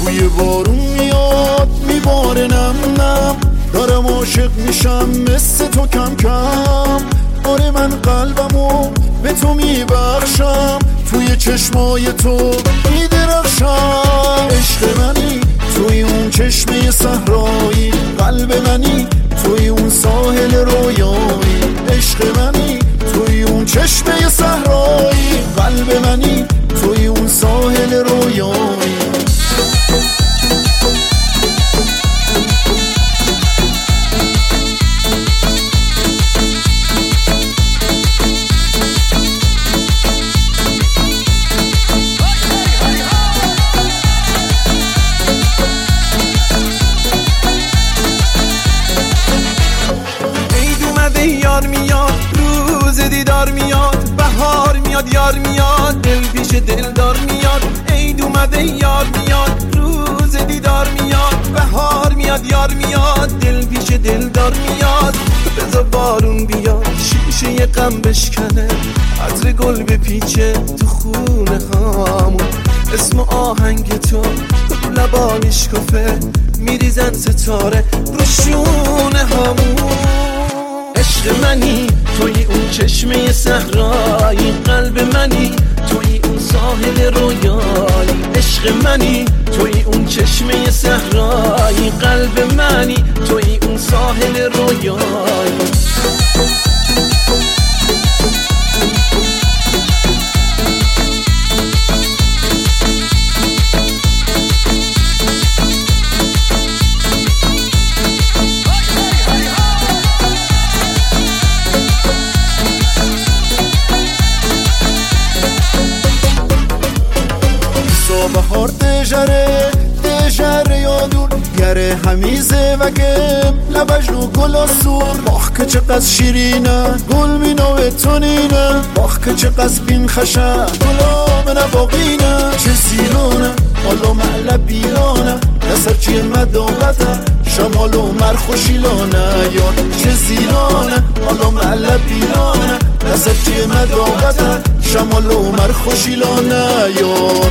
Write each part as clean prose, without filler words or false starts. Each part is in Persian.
بوی بارون میاد میباره نم نم، دارم عاشق میشم مثل تو کم کم. آره من قلبمو به تو میبخشم، توی چشمای تو میدرخشم. عشق منی توی اون چشمه صحرایی، قلب منی توی اون ساحل رویایی. عشق منی توی اون چشمه صحرایی، قلب منی توی اون ساحل رویایی. یار میاد روز دیدار میاد، بهار میاد یار میاد، دل پیش دلدار میاد. عید اومده یار میاد روز دیدار میاد، بهار میاد یار میاد، دل پیش دلدار میاد. بذار بارون بیاد شیشه غم بشکنه، عطر گل بپیچه تو خونه هامون. اسم آهنگ تو لبا میشکفه، میریزن ستاره رو شونه هامون. عشق منی توی اون چشمه صحرایی، قلب منی توی اون ساحل رویایی. عشق منی توی اون چشمه صحرایی، قلب منی توی اون ساحل رویایی. بهار دژره یادون گره همیزه و گم لبش رو گل آسور. باخ که چقدر شیرینه گل مینوه تونینه، باخ که چقدر بین خشه گلام نباقینه. چه زیرانه حالا معلب بیرانه، نسر چیه مدامته شمال و مرخوشیلانه یار. چه زیرانه حالا معلب بیرانه، نسر چیه مدامته شمال و مرخوشیلانه یار.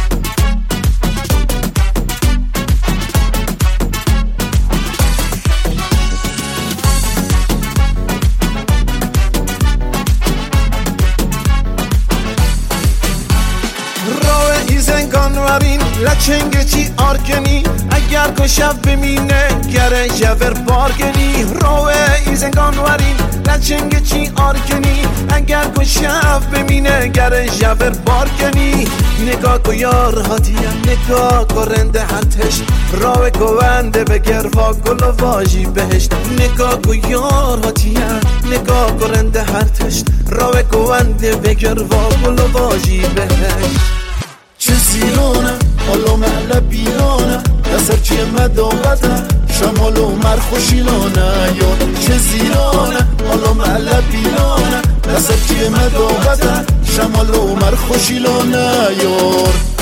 زنگانورین لچنگ چی آرگنی، اگر که شب بمینه گره جور بارگنی. روه ای زنگانورین لچنگ چی آرگنی، اگر که شب بمینه گره جور بارگنی. نگاه کو یار هاتیم نگاه کو رنده هرتش، روه گونده بگر و گل و واجی بهشت. نگاه کو یار هاتیم نگاه کو رنده هرتش، روه گونده بگر و گل و واجی بهشت. چه زیرانه حالا معلب بیرانه، نسر چیه مدامته شمال و مرخوشیلانه یار. چه زیرانه حالا معلب بیرانه، نسر چیه مدامته شمال و مرخوشیلانه یار.